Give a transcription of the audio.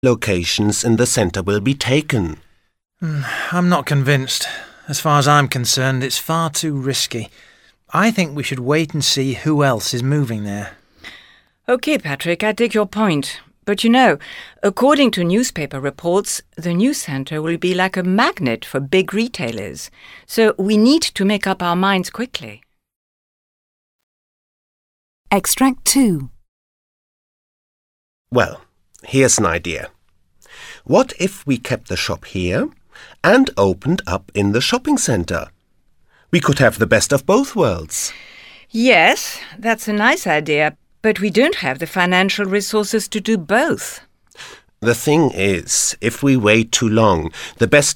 locations in the centre will be taken. I'm not convinced. As far as I'm concerned, it's far too risky. I think we should wait and see who else is moving there. OK, Patrick, I take your point. But according to newspaper reports, the new centre will be like a magnet for big retailers. So we need to make up our minds quickly. Extract 2. Well, here's an idea. What if we kept the shop here and opened up in the shopping centre? We could have the best of both worlds. Yes, that's a nice idea, but we don't have the financial resources to do both. The thing is, if we wait too long, the best